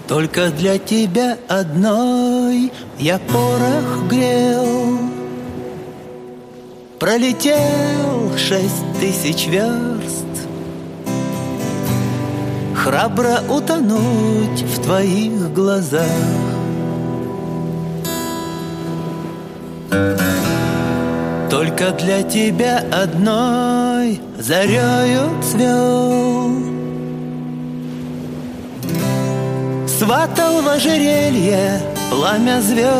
Только для тебя одной я порох грел. Пролетел 6000 верст, храбро утонуть в твоих глазах. Только для тебя одной зарею цвел. Сватал в ожерелье пламя звезд,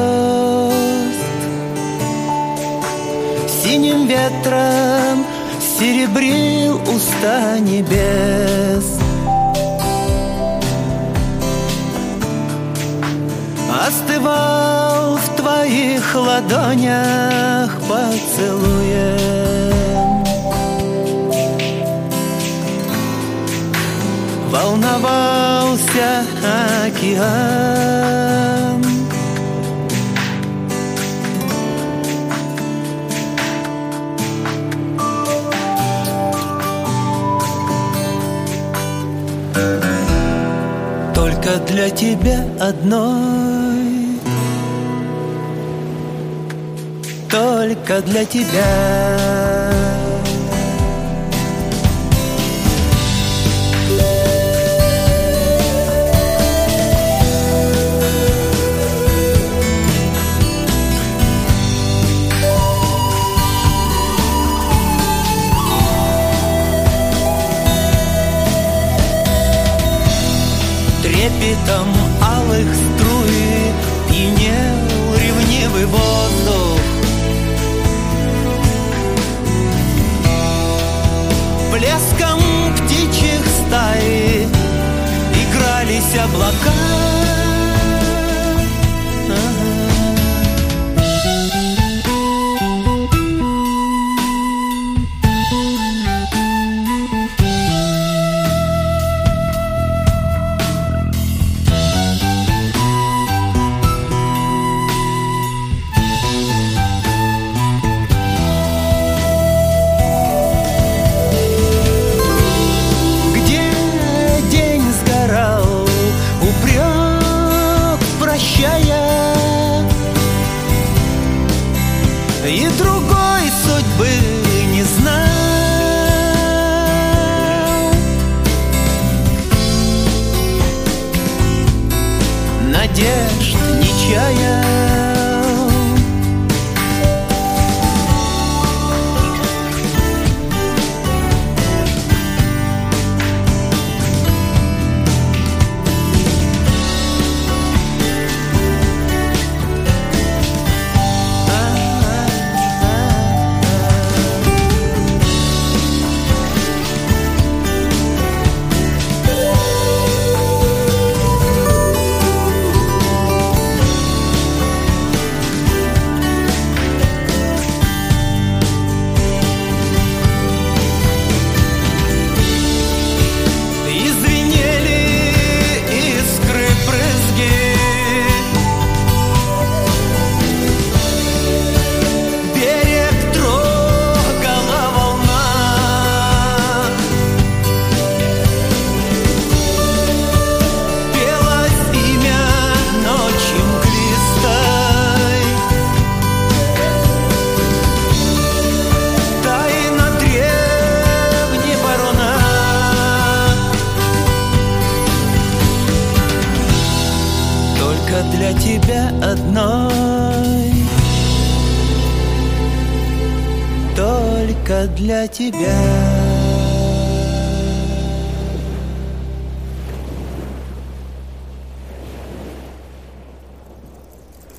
синим ветром серебрил уста небес. Остывал в твоих ладонях поцелуем. Волновался океан. Только для тебя одной, только для тебя. Трепетом алых струй пьянел ревнивый воздух. Плеском птичьих стай игрались облака. И другой судьбы не знал, надежд не чаял. Для тебя одной, только для тебя.